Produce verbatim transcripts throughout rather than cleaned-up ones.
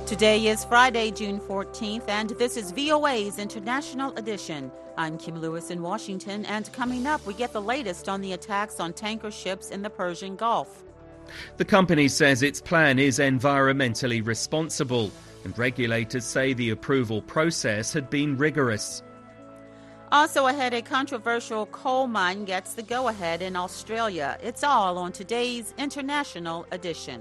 Today is Friday, June fourteenth, and this is V O A's International Edition. I'm Kim Lewis in Washington, and coming up, we get the latest on the attacks on tanker ships in the Persian Gulf. The company says its plan is environmentally responsible, and regulators say the approval process had been rigorous. Also ahead, a controversial coal mine gets the go-ahead in Australia. It's all on today's International Edition.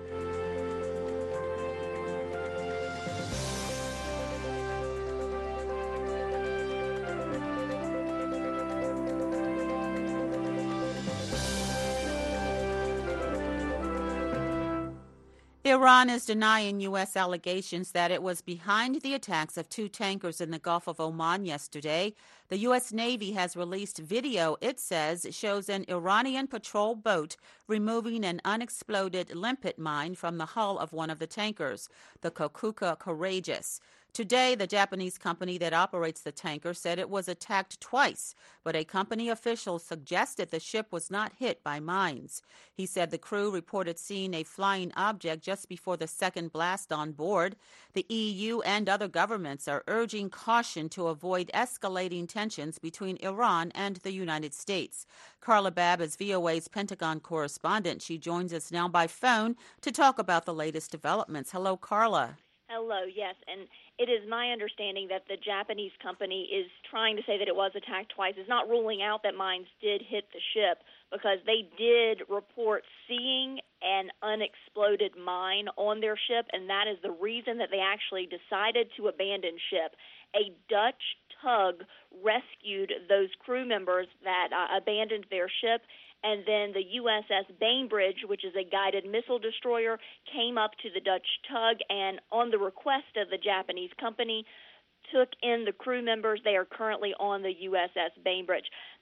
Iran is denying U S allegations that it was behind the attacks of two tankers in the Gulf of Oman yesterday. The U S Navy has released video, it says, shows an Iranian patrol boat removing an unexploded limpet mine from the hull of one of the tankers, the Kokuka Courageous. Today, the Japanese company that operates the tanker said it was attacked twice, but a company official suggested the ship was not hit by mines. He said the crew reported seeing a flying object just before the second blast on board. The E U and other governments are urging caution to avoid escalating tensions between Iran and the United States. Carla Babb is V O A's Pentagon correspondent. She joins us now by phone to talk about the latest developments. Hello, Carla. Hello, yes, and it is my understanding that the Japanese company is trying to say that it was attacked twice. It's not ruling out that mines did hit the ship because they did report seeing an unexploded mine on their ship, and that is the reason that they actually decided to abandon ship. A Dutch tug rescued those crew members that uh, abandoned their ship, and then the U S S Bainbridge, which is a guided missile destroyer, came up to the Dutch tug and, on the request of the Japanese company, took in the crew members. They are currently on the U S S Bainbridge.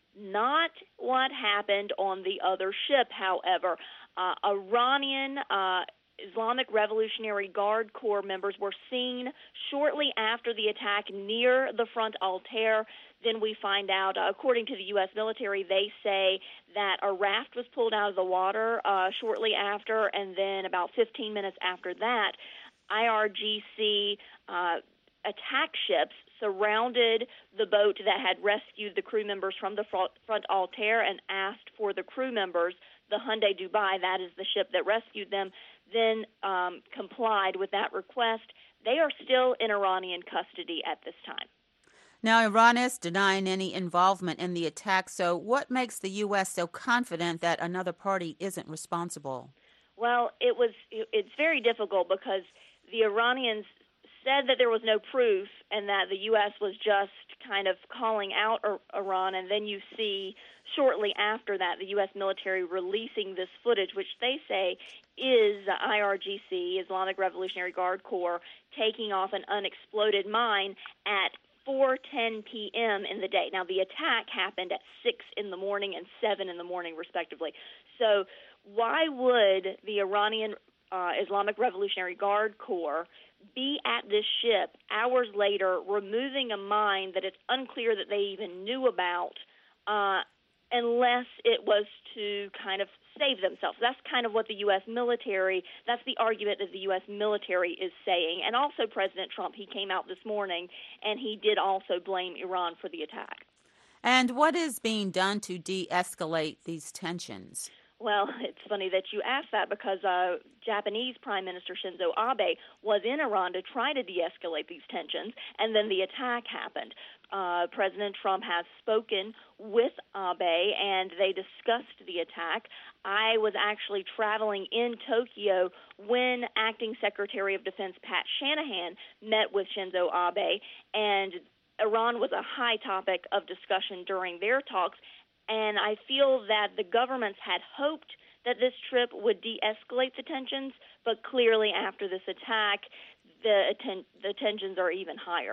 Not what happened on the other ship, however. Uh, Iranian uh, Islamic Revolutionary Guard Corps members were seen shortly after the attack near the Front Altair. Then we find out, uh, according to the U S military, they say that a raft was pulled out of the water uh, shortly after, and then about fifteen minutes after that, I R G C uh, attack ships surrounded the boat that had rescued the crew members from the front, front Altair and asked for the crew members, the Hyundai Dubai, that is the ship that rescued them, then um, complied with that request. They are still in Iranian custody at this time. Now, Iran is denying any involvement in the attack, so what makes the U S so confident that another party isn't responsible? Well, it was it's very difficult because the Iranians said that there was no proof and that the U S was just kind of calling out Iran, and then you see shortly after that the U S military releasing this footage, which they say is I R G C, Islamic Revolutionary Guard Corps, taking off an unexploded mine at four ten p.m. in the day. Now, the attack happened at six in the morning and seven in the morning, respectively. So why would the Iranian uh, Islamic Revolutionary Guard Corps be at this ship hours later removing a mine that it's unclear that they even knew about uh, unless it was to kind of save themselves? That's kind of what the U S military, that's the argument that the U S military is saying. And also President Trump, he came out this morning and he did also blame Iran for the attack. And what is being done to de-escalate these tensions? Well, it's funny that you asked that because uh, Japanese Prime Minister Shinzo Abe was in Iran to try to de-escalate these tensions, and then the attack happened. Uh, President Trump has spoken with Abe, and they discussed the attack. I was actually traveling in Tokyo when Acting Secretary of Defense Pat Shanahan met with Shinzo Abe, and Iran was a high topic of discussion during their talks. And I feel that the governments had hoped that this trip would de-escalate the tensions, but clearly after this attack, the, atten- the tensions are even higher.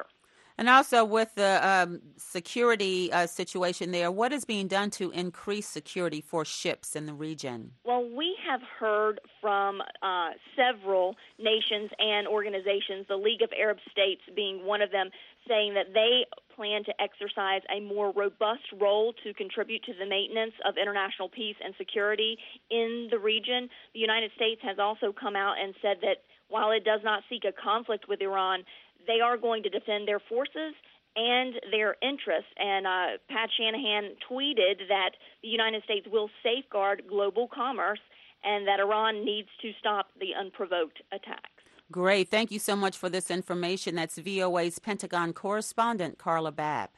And also with the um, security uh, situation there, what is being done to increase security for ships in the region? Well, we have heard from uh, several nations and organizations, the League of Arab States being one of them, saying that they plan to exercise a more robust role to contribute to the maintenance of international peace and security in the region. The United States has also come out and said that while it does not seek a conflict with Iran, they are going to defend their forces and their interests. And uh, Pat Shanahan tweeted that the United States will safeguard global commerce and that Iran needs to stop the unprovoked attacks. Great. Thank you so much for this information. That's V O A's Pentagon correspondent, Carla Babb.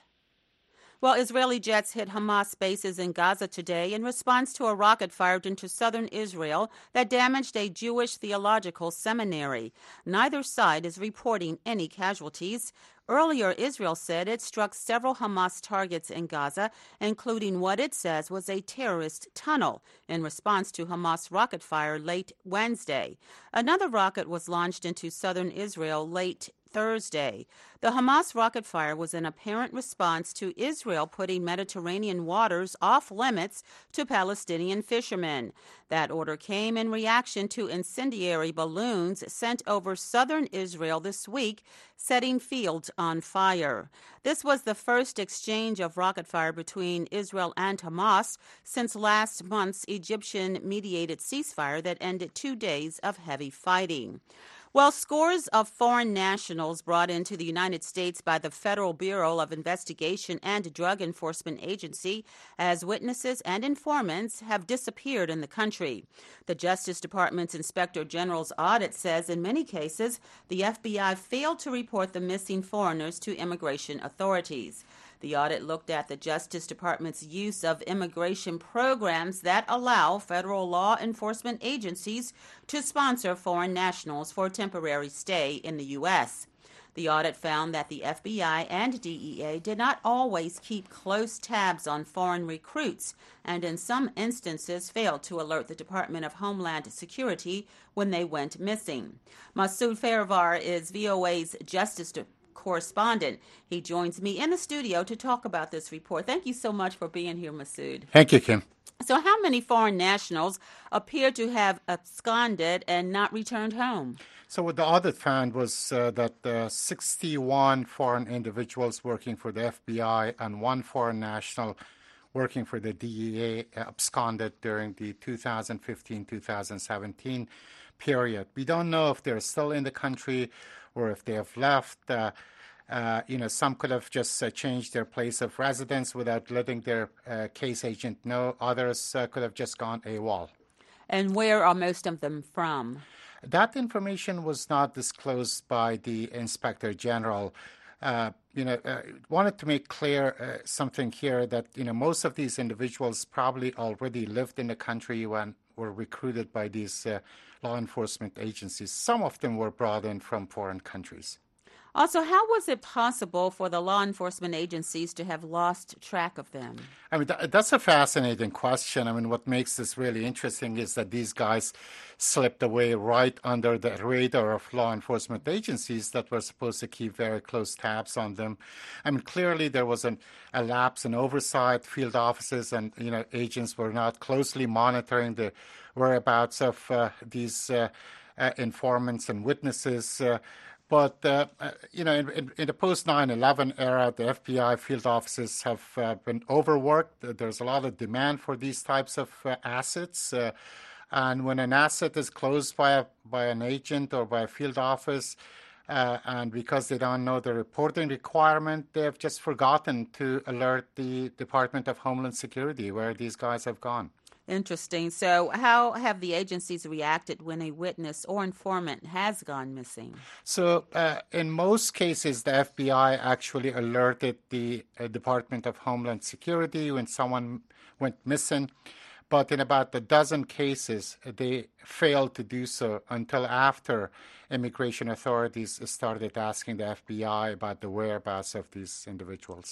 Well, Israeli jets hit Hamas bases in Gaza today in response to a rocket fired into southern Israel that damaged a Jewish theological seminary. Neither side is reporting any casualties. Earlier, Israel said it struck several Hamas targets in Gaza, including what it says was a terrorist tunnel, in response to Hamas rocket fire late Wednesday. Another rocket was launched into southern Israel late Thursday. The Hamas rocket fire was an apparent response to Israel putting Mediterranean waters off limits to Palestinian fishermen. That order came in reaction to incendiary balloons sent over southern Israel this week, setting fields on fire. This was the first exchange of rocket fire between Israel and Hamas since last month's Egyptian-mediated ceasefire that ended two days of heavy fighting. Well, scores of foreign nationals brought into the United States by the Federal Bureau of Investigation and Drug Enforcement Agency as witnesses and informants have disappeared in the country. The Justice Department's Inspector General's audit says in many cases, the F B I failed to report the missing foreigners to immigration authorities. The audit looked at the Justice Department's use of immigration programs that allow federal law enforcement agencies to sponsor foreign nationals for temporary stay in the U S. The audit found that the F B I and D E A did not always keep close tabs on foreign recruits and in some instances failed to alert the Department of Homeland Security when they went missing. Masoud Farivar is V O A's Justice Department correspondent. He joins me in the studio to talk about this report. Thank you so much for being here, Masoud. Thank you, Kim. So how many foreign nationals appear to have absconded and not returned home? So what the audit found was uh, that uh, sixty-one foreign individuals working for the F B I and one foreign national working for the D E A absconded during the two thousand fifteen to two thousand seventeen period. We don't know if they're still in the country or if they have left. Uh, uh, you know, some could have just uh, changed their place of residence without letting their uh, case agent know. Others uh, could have just gone AWOL. And where are most of them from? That information was not disclosed by the Inspector General. Uh, you know, uh, wanted to make clear uh, something here that, you know, most of these individuals probably already lived in the country when were recruited by these uh, law enforcement agencies. Some of them were brought in from foreign countries. Also, how was it possible for the law enforcement agencies to have lost track of them? I mean, th- that's a fascinating question. I mean, what makes this really interesting is that these guys slipped away right under the radar of law enforcement agencies that were supposed to keep very close tabs on them. I mean, clearly there was an, a lapse in oversight. Field offices and, you know, agents were not closely monitoring the whereabouts of uh, these uh, uh, informants and witnesses. Uh, But, uh, uh, you know, in, in, in the post nine eleven era, the F B I field offices have uh, been overworked. There's a lot of demand for these types of uh, assets. Uh, and when an asset is closed by, a, by an agent or by a field office, uh, and because they don't know the reporting requirement, they've just forgotten to alert the Department of Homeland Security where these guys have gone. Interesting. So how have the agencies reacted when a witness or informant has gone missing? So uh, in most cases, the F B I actually alerted the uh, Department of Homeland Security when someone went missing. But in about a dozen cases, they failed to do so until after immigration authorities started asking the F B I about the whereabouts of these individuals.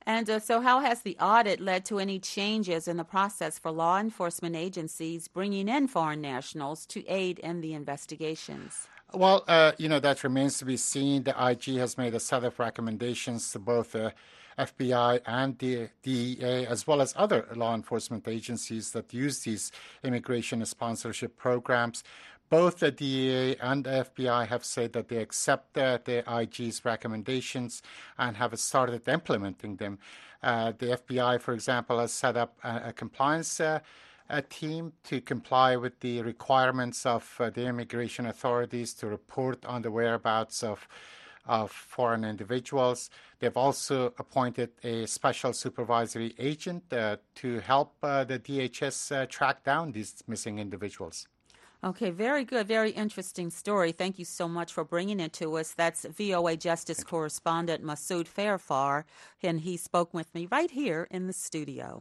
And uh, so how has the audit led to any changes in the process for law enforcement agencies bringing in foreign nationals to aid in the investigations? Well, uh, you know, that remains to be seen. The I G has made a set of recommendations to both the F B I and the D E A, as well as other law enforcement agencies that use these immigration sponsorship programs. Both the D E A and the F B I have said that they accept uh, the I G's recommendations and have started implementing them. Uh, the F B I, for example, has set up a, a compliance uh, a team to comply with the requirements of uh, the immigration authorities to report on the whereabouts of of foreign individuals. They've also appointed a special supervisory agent uh, to help uh, the D H S uh, track down these missing individuals. Okay, very good. Very interesting story. Thank you so much for bringing it to us. That's V O A Justice correspondent Masood Farfar, and he spoke with me right here in the studio.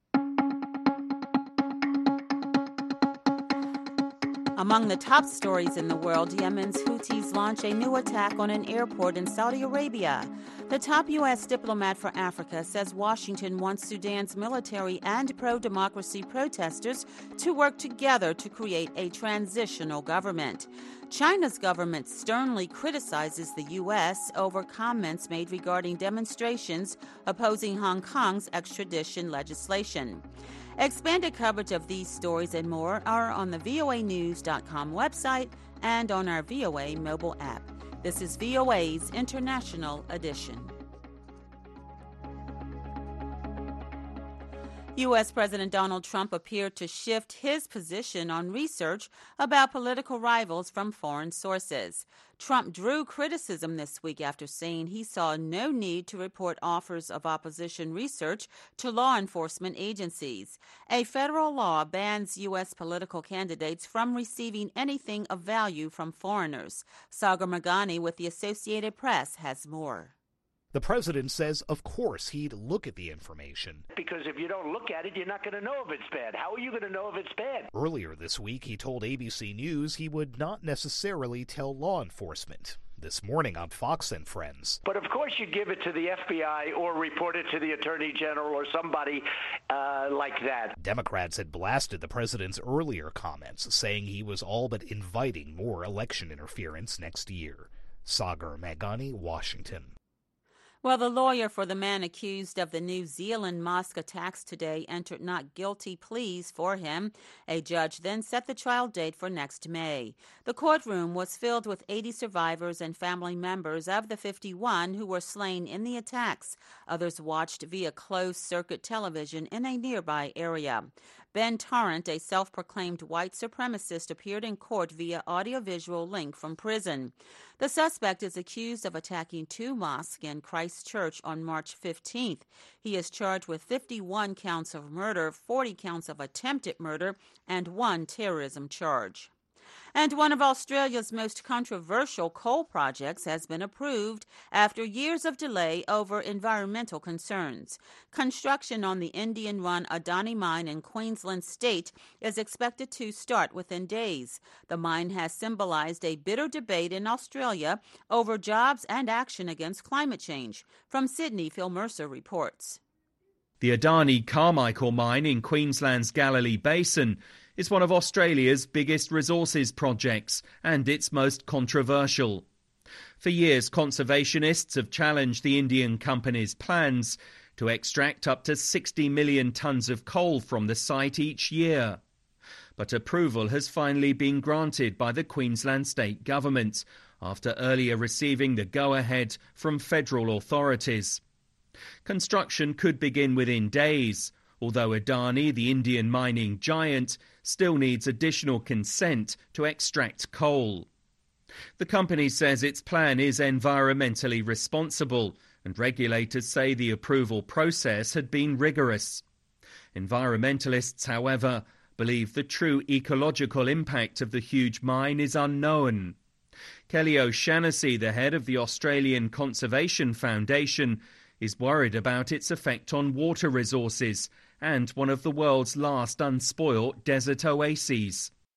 Among the top stories in the world, Yemen's Houthis launch a new attack on an airport in Saudi Arabia. The top U S diplomat for Africa says Washington wants Sudan's military and pro-democracy protesters to work together to create a transitional government. China's government sternly criticizes the U S over comments made regarding demonstrations opposing Hong Kong's extradition legislation. Expanded coverage of these stories and more are on the V O A news dot com website and on our V O A mobile app. This is V O A's International Edition. U S. President Donald Trump appeared to shift his position on research about political rivals from foreign sources. Trump drew criticism this week after saying he saw no need to report offers of opposition research to law enforcement agencies. A federal law bans U S political candidates from receiving anything of value from foreigners. Sagar Meghani with the Associated Press has more. The president says, of course, he'd look at the information. Because if you don't look at it, you're not going to know if it's bad. How are you going to know if it's bad? Earlier this week, he told A B C News he would not necessarily tell law enforcement. This morning on Fox and Friends. But of course you give it to the F B I or report it to the Attorney General or somebody uh, like that. Democrats had blasted the president's earlier comments, saying he was all but inviting more election interference next year. Sagar Meghani, Washington. Well, the lawyer for the man accused of the New Zealand mosque attacks today entered not guilty pleas for him. A judge then set the trial date for next May. The courtroom was filled with eighty survivors and family members of the fifty-one who were slain in the attacks. Others watched via closed-circuit television in a nearby area. Ben Tarrant, a self-proclaimed white supremacist, appeared in court via audiovisual link from prison. The suspect is accused of attacking two mosques in Christchurch on March fifteenth. He is charged with fifty-one counts of murder, forty counts of attempted murder, and one terrorism charge. And one of Australia's most controversial coal projects has been approved after years of delay over environmental concerns. Construction on the Indian-run Adani mine in Queensland state is expected to start within days. The mine has symbolized a bitter debate in Australia over jobs and action against climate change. From Sydney, Phil Mercer reports. The Adani Carmichael mine in Queensland's Galilee Basin is one of Australia's biggest resources projects and its most controversial. For years, conservationists have challenged the Indian company's plans to extract up to sixty million tonnes of coal from the site each year. But approval has finally been granted by the Queensland state government after earlier receiving the go-ahead from federal authorities. Construction could begin within days, although Adani, the Indian mining giant, still needs additional consent to extract coal. The company says its plan is environmentally responsible, and regulators say the approval process had been rigorous. Environmentalists, however, believe the true ecological impact of the huge mine is unknown. Kelly O'Shannessy, the head of the Australian Conservation Foundation, is worried about its effect on water resources and one of the world's last unspoilt desert oases.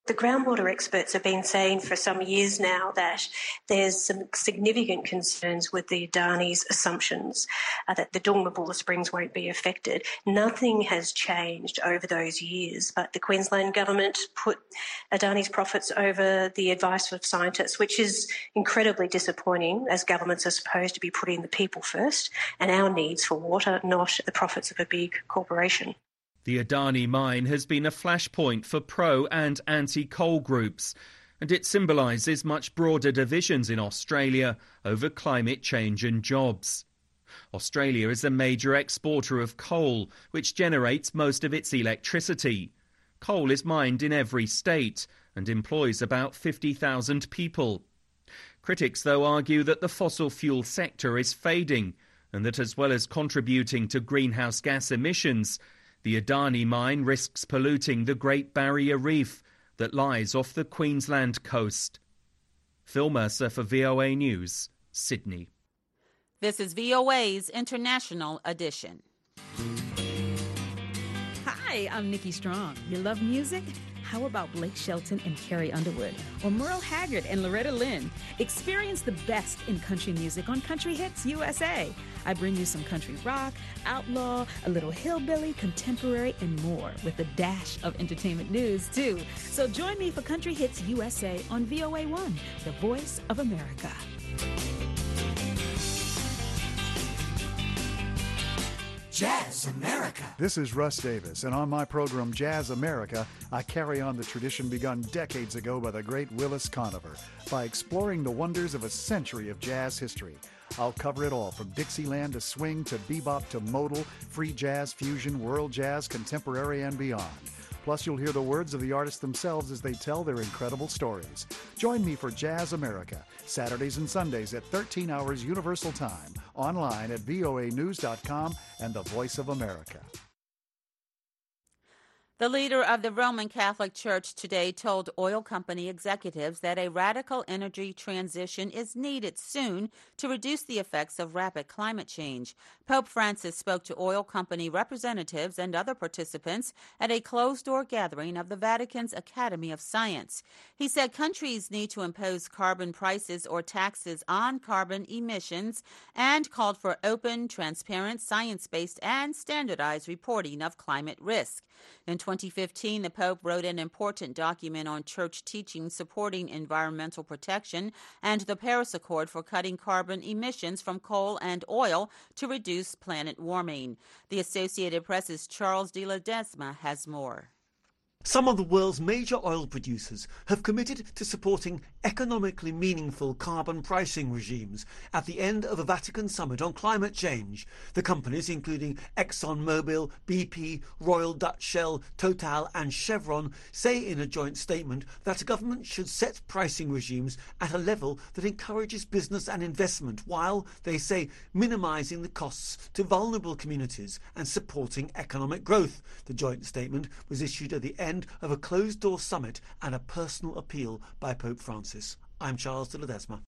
The groundwater experts have been saying for some years now that there's some significant concerns with the Adani's assumptions uh, that the Dungmabula Springs won't be affected. Nothing has changed over those years, but the Queensland government put Adani's profits over the advice of scientists, which is incredibly disappointing, as governments are supposed to be putting the people first and our needs for water, not the profits of a big corporation. The Adani mine has been a flashpoint for pro- and anti-coal groups, and it symbolises much broader divisions in Australia over climate change and jobs. Australia is a major exporter of coal, which generates most of its electricity. Coal is mined in every state and employs about fifty thousand people. Critics, though, argue that the fossil fuel sector is fading and that as well as contributing to greenhouse gas emissions, the Adani mine risks polluting the Great Barrier Reef that lies off the Queensland coast. Phil Mercer for V O A News, Sydney. This is V O A's International Edition. Hi, I'm Nikki Strong. You love music? How about Blake Shelton and Carrie Underwood? Or Merle Haggard and Loretta Lynn? Experience the best in country music on Country Hits U S A. I bring you some country rock, outlaw, a little hillbilly, contemporary, and more, with a dash of entertainment news, too. So join me for Country Hits U S A on V O A one, the voice of America. Jazz America. This is Russ Davis, and on my program Jazz America, I carry on the tradition begun decades ago by the great Willis Conover by exploring the wonders of a century of jazz history. I'll cover it all, from Dixieland to swing to bebop to modal, free jazz, fusion, world jazz, contemporary, and beyond. Plus, you'll hear the words of the artists themselves as they tell their incredible stories. Join me for Jazz America, Saturdays and Sundays at thirteen hours Universal Time, online at V O A news dot com and the Voice of America. The leader of the Roman Catholic Church today told oil company executives that a radical energy transition is needed soon to reduce the effects of rapid climate change. Pope Francis spoke to oil company representatives and other participants at a closed-door gathering of the Vatican's Academy of Science. He said countries need to impose carbon prices or taxes on carbon emissions and called for open, transparent, science-based, and standardized reporting of climate risk. In twenty fifteen, the Pope wrote an important document on church teaching supporting environmental protection and the Paris Accord for cutting carbon emissions from coal and oil to reduce planet warming. The Associated Press's Charles de Ledesma has more. Some of the world's major oil producers have committed to supporting economically meaningful carbon pricing regimes at the end of the Vatican Summit on Climate Change. The companies, including ExxonMobil, B P, Royal Dutch Shell, Total and Chevron, say in a joint statement that government should set pricing regimes at a level that encourages business and investment while, they say, minimising the costs to vulnerable communities and supporting economic growth. The joint statement was issued at the end of a closed-door summit and a personal appeal by Pope Francis. I'm Charles de Ledesma.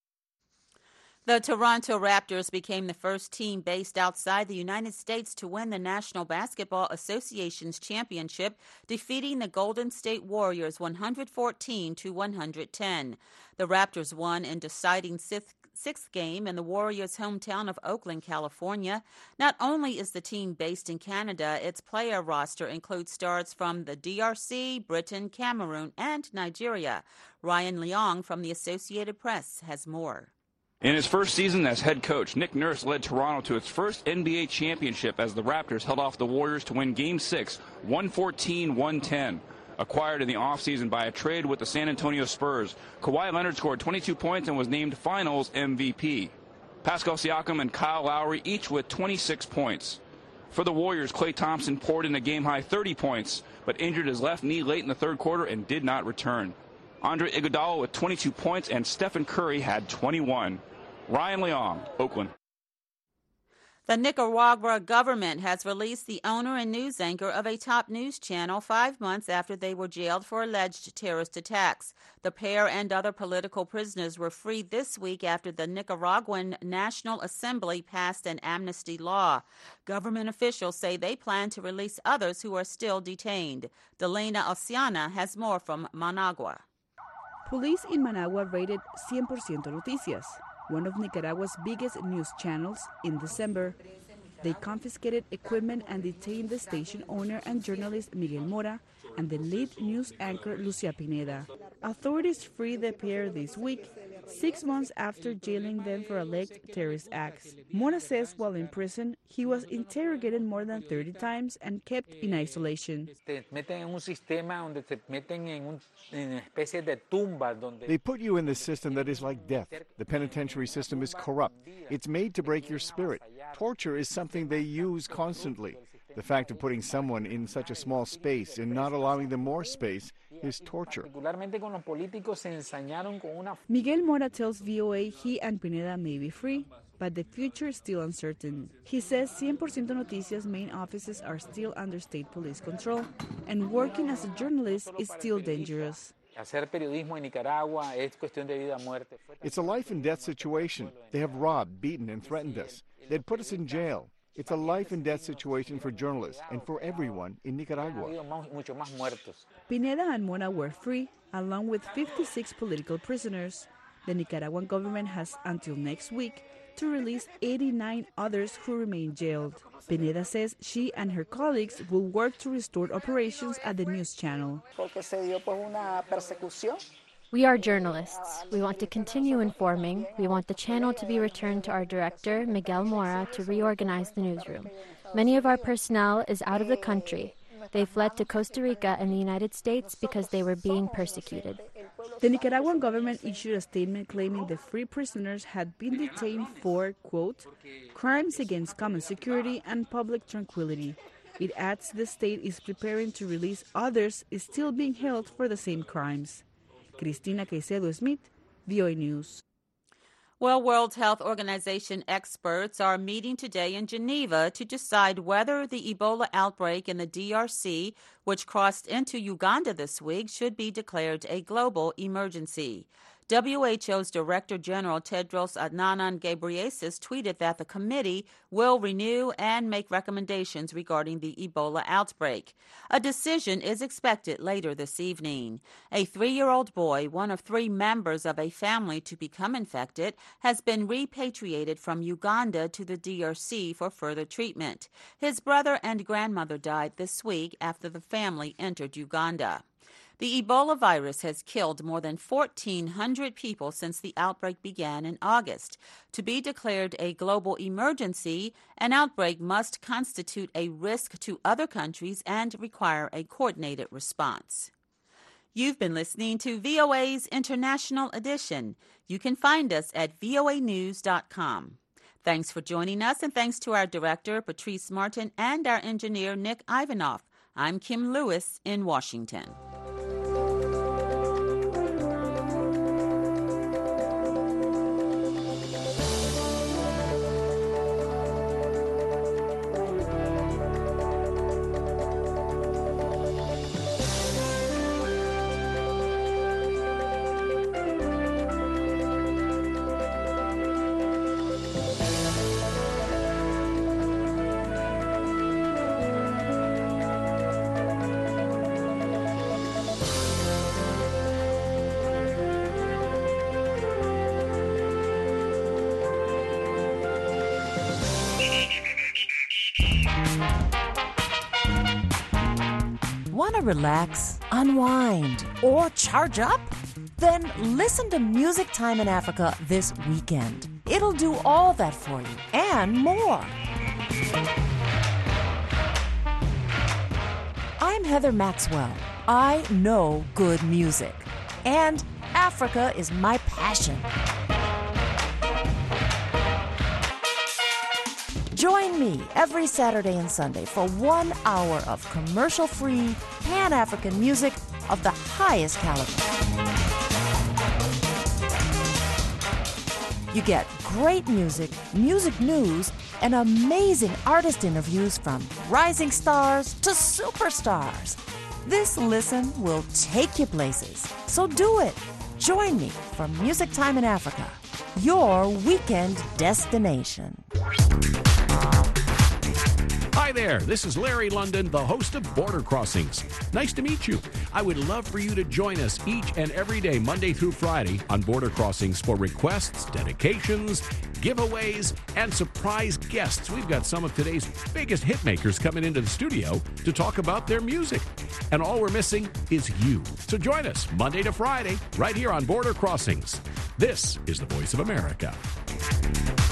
The Toronto Raptors became the first team based outside the United States to win the National Basketball Association's championship, defeating the Golden State Warriors one fourteen to one ten. The Raptors won in deciding sixth Sixth game in the Warriors' hometown of Oakland, California. Not only is the team based in Canada, its player roster includes stars from the D R C, Britain, Cameroon, and Nigeria. Ryan Leong from the Associated Press has more. In his first season as head coach, Nick Nurse led Toronto to its first N B A championship as the Raptors held off the Warriors to win Game six, one fourteen to one ten. Acquired in the offseason by a trade with the San Antonio Spurs, Kawhi Leonard scored twenty-two points and was named Finals M V P. Pascal Siakam and Kyle Lowry each with twenty-six points. For the Warriors, Klay Thompson poured in a game-high thirty points, but injured his left knee late in the third quarter and did not return. Andre Iguodala with twenty-two points and Stephen Curry had twenty-one. Ryan Leong, Oakland. The Nicaragua government has released the owner and news anchor of a top news channel five months after they were jailed for alleged terrorist attacks. The pair and other political prisoners were freed this week after the Nicaraguan National Assembly passed an amnesty law. Government officials say they plan to release others who are still detained. Delena Oceana has more from Managua. Police in Managua raided cien por ciento Noticias, one of Nicaragua's biggest news channels, in December. They confiscated equipment and detained the station owner and journalist Miguel Mora and the lead news anchor Lucia Pineda. Authorities freed the pair this week, six months after jailing them for alleged terrorist acts. Mora says while in prison, he was interrogated more than thirty times and kept in isolation. They put you in this system that is like death. The penitentiary system is corrupt. It's made to break your spirit. Torture is something they use constantly. The fact of putting someone in such a small space and not allowing them more space is torture. Miguel Mora tells V O A he and Pineda may be free, but the future is still uncertain. He says cien por ciento Noticias' main offices are still under state police control, and working as a journalist is still dangerous. It's a life and death situation. They have robbed, beaten, and threatened us. They'd put us in jail. It's a life and death situation for journalists and for everyone in Nicaragua. Pineda and Mora were free, along with fifty-six political prisoners. The Nicaraguan government has until next week to release eighty-nine others who remain jailed. Pineda says she and her colleagues will work to restore operations at the news channel. We are journalists. We want to continue informing. We want the channel to be returned to our director, Miguel Mora, to reorganize the newsroom. Many of our personnel is out of the country. They fled to Costa Rica and the United States because they were being persecuted. The Nicaraguan government issued a statement claiming the free prisoners had been detained for, quote, crimes against common security and public tranquility. It adds the state is preparing to release others still being held for the same crimes. Cristina Caicedo Smith, V O A News. Well, World Health Organization experts are meeting today in Geneva to decide whether the Ebola outbreak in the D R C, which crossed into Uganda this week, should be declared a global emergency. W H O's Director General Tedros Adhanom Ghebreyesus tweeted that the committee will renew and make recommendations regarding the Ebola outbreak. A decision is expected later this evening. A three-year-old boy, one of three members of a family to become infected, has been repatriated from Uganda to the D R C for further treatment. His brother and grandmother died this week after the family entered Uganda. The Ebola virus has killed more than fourteen hundred people since the outbreak began in August. To be declared a global emergency, an outbreak must constitute a risk to other countries and require a coordinated response. You've been listening to V O A's International Edition. You can find us at V O A news dot com. Thanks for joining us, and thanks to our director, Patrice Martin, and our engineer, Nick Ivanoff. I'm Kim Lewis in Washington. Want to relax, unwind, or charge up? Then listen to Music Time in Africa this weekend. It'll do all that for you and more. I'm Heather Maxwell. I know good music, and Africa is my passion. Join me every Saturday and Sunday for one hour of commercial-free, Pan-African music of the highest caliber. You get great music, music news, and amazing artist interviews from rising stars to superstars. This listen will take you places, so do it. Join me for Music Time in Africa, your weekend destination. Hi there, this is Larry London, the host of Border Crossings. Nice to meet you. I would love for you to join us each and every day, Monday through Friday, on Border Crossings for requests, dedications, giveaways, and surprise guests. We've got some of today's biggest hitmakers coming into the studio to talk about their music. And all we're missing is you. So join us Monday to Friday, right here on Border Crossings. This is the Voice of America.